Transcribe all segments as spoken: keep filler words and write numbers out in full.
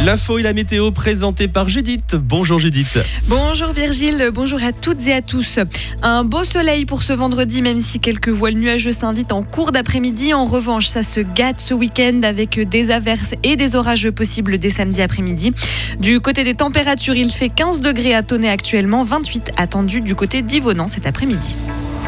L'info et la météo présentée par Judith. Bonjour Judith. Bonjour Virgile, bonjour à toutes et à tous. Un beau soleil pour ce vendredi, même si quelques voiles nuageux s'invitent en cours d'après-midi. En revanche, ça se gâte ce week-end avec des averses et des orages possibles dès samedi après-midi. Du côté des températures, il fait quinze degrés à Tonnay actuellement, vingt-huit attendus du côté d'Yvonand cet après-midi.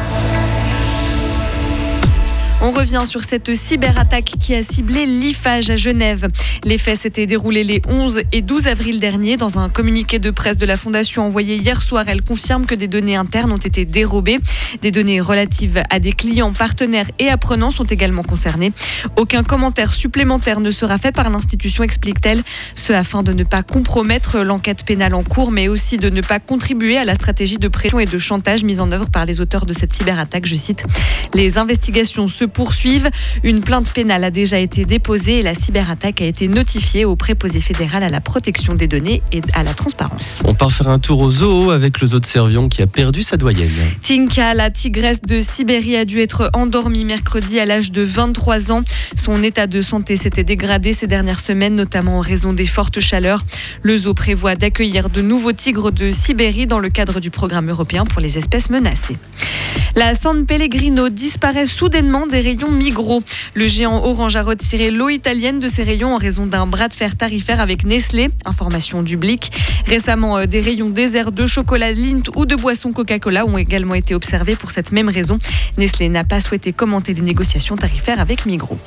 On revient sur cette cyberattaque qui a ciblé l'I F A G à Genève. Les faits s'étaient déroulés les onze et douze avril dernier. Dans un communiqué de presse de la Fondation envoyé hier soir, elle confirme que des données internes ont été dérobées. Des données relatives à des clients, partenaires et apprenants sont également concernées. Aucun commentaire supplémentaire ne sera fait par l'institution, explique-t-elle. Ce afin de ne pas compromettre l'enquête pénale en cours, mais aussi de ne pas contribuer à la stratégie de pression et de chantage mise en œuvre par les auteurs de cette cyberattaque. Je cite, les investigations se poursuivent. Une plainte pénale a déjà été déposée et la cyberattaque a été notifiée au préposé fédéral à la protection des données et à la transparence. On part faire un tour au zoo avec le zoo de Servion qui a perdu sa doyenne. Tinka, la tigresse de Sibérie, a dû être endormie mercredi à l'âge de vingt-trois ans. Son état de santé s'était dégradé ces dernières semaines, notamment en raison des fortes chaleurs. Le zoo prévoit d'accueillir de nouveaux tigres de Sibérie dans le cadre du programme européen pour les espèces menacées. La San Pellegrino disparaît soudainement des rayons Migros. Le géant Orange a retiré l'eau italienne de ses rayons en raison d'un bras de fer tarifaire avec Nestlé. Information du Blick. Récemment, des rayons déserts de chocolat Lindt ou de boissons Coca-Cola ont également été observés pour cette même raison. Nestlé n'a pas souhaité commenter les négociations tarifaires avec Migros.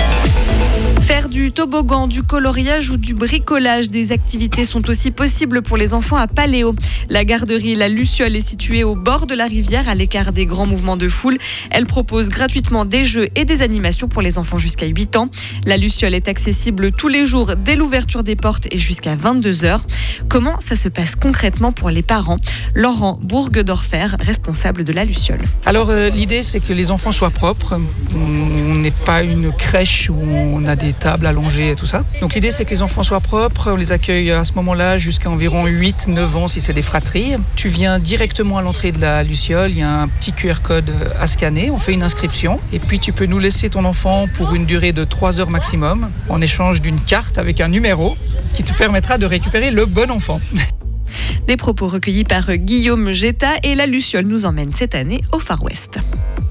Faire du toboggan, du coloriage ou du bricolage, des activités sont aussi possibles pour les enfants à Paléo. La garderie La Luciole est située au bord de la rivière, à l'écart des grands mouvements de foule. Elle propose gratuitement des jeux et des animations pour les enfants jusqu'à huit ans. La Luciole est accessible tous les jours dès l'ouverture des portes et jusqu'à vingt-deux heures. Comment ça se passe concrètement pour les parents ? Laurent Bourgdorfer, responsable de La Luciole. Alors euh, l'idée c'est que les enfants soient propres. On n'est pas une crèche où on a des tables allongées et tout ça. Donc l'idée c'est que les enfants soient propres. On les accueille à ce moment-là jusqu'à environ huit neuf ans si c'est des fratries. Tu viens directement à l'entrée de la Luciole. Il y a un petit Q R code à scanner. On fait une inscription. Et puis tu peux nous laisser ton enfant pour une durée de trois heures maximum en échange d'une carte avec un numéro qui te permettra de récupérer le bon enfant. Des propos recueillis par Guillaume Getta et La Luciole nous emmène cette année au Far West.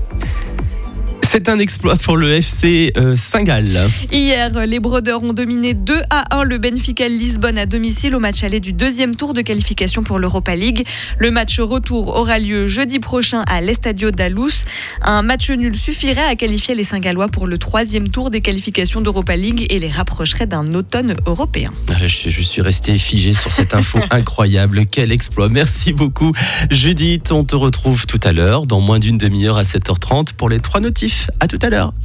C'est un exploit pour le F C euh, Saint-Gall. Hier, les Brodeurs ont dominé deux à un le Benfica Lisbonne à domicile au match aller du deuxième tour de qualification pour l'Europa League. Le match retour aura lieu jeudi prochain à l'Estadio da Luz. Un match nul suffirait à qualifier les Saint-Gallois pour le troisième tour des qualifications d'Europa League et les rapprocherait d'un automne européen. Je, je suis resté figé sur cette info incroyable. Quel exploit. Merci beaucoup Judith. On te retrouve tout à l'heure, dans moins d'une demi-heure à sept heures trente pour les trois notifs. À tout à l'heure.